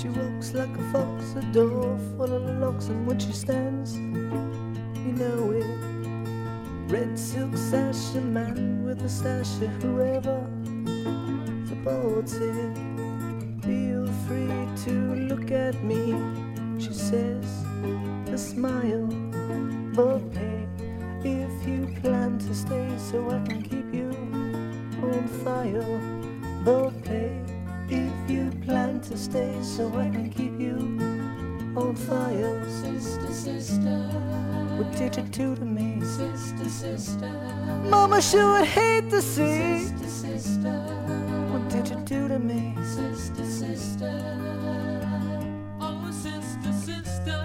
She walks like a fox, a door full of locks, and when she stands, you know it. Red silk sash, a man with a stash, whoever supports it. Feel free to look at me, she says, a smile, but pay if you plan to stay so I can keep you on fire. But pay if you plan to stay so I can keep you on fire. Sister, sister, What did you do to me? sister, sister, Mama sure would hate to see. sister, sister, What did you do to me? sister, sister. Oh, sister, sister.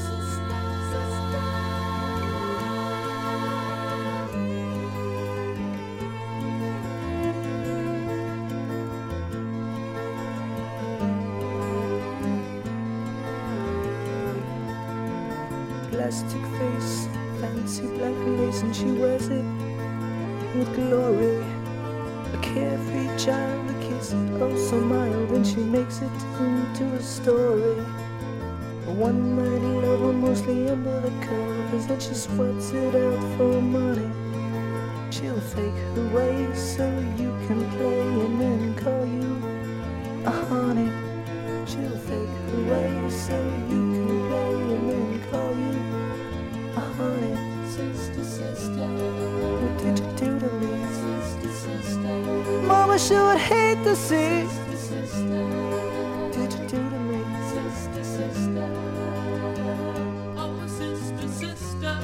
Plastic face, fancy black lace, and she wears it with glory. A carefree child, a kiss, oh so mild, and she makes it into a story. A one-night lover, mostly under the covers, and she sweats it out for money. She'll fake her way so you can play and then call you a honey. She'll fake her way so you can play and then call you a honey. Sister, sister, What did you do to me? sister, sister, Mama sure would hate to see. sister, sister, What did you do to me? sister, sister. Oh, sister, sister.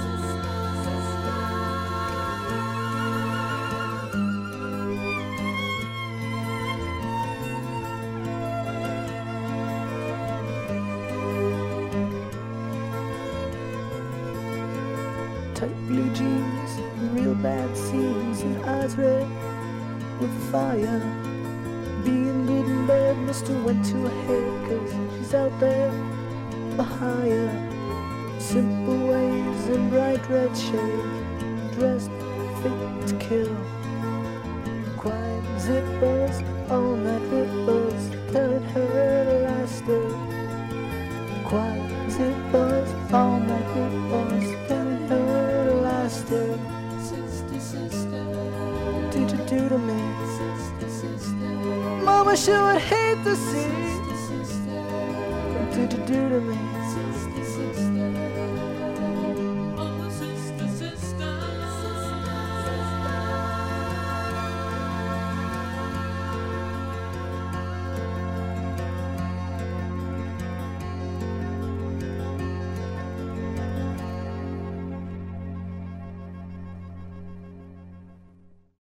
Tight blue jeans, real bad scenes, and eyes red with fire. Being good and bad must have went to her head, 'cause she's out there for hire. Simple ways and bright red shade, dressed fit to kill. Quiet zippers on that rippers, telling her last day. Quiet zippers on that rippers, telling her last day. Sister, sister, What did you do to me? sister, sister, Mama sure would hate to see. sister, sister, What did you do to me? sister, sister.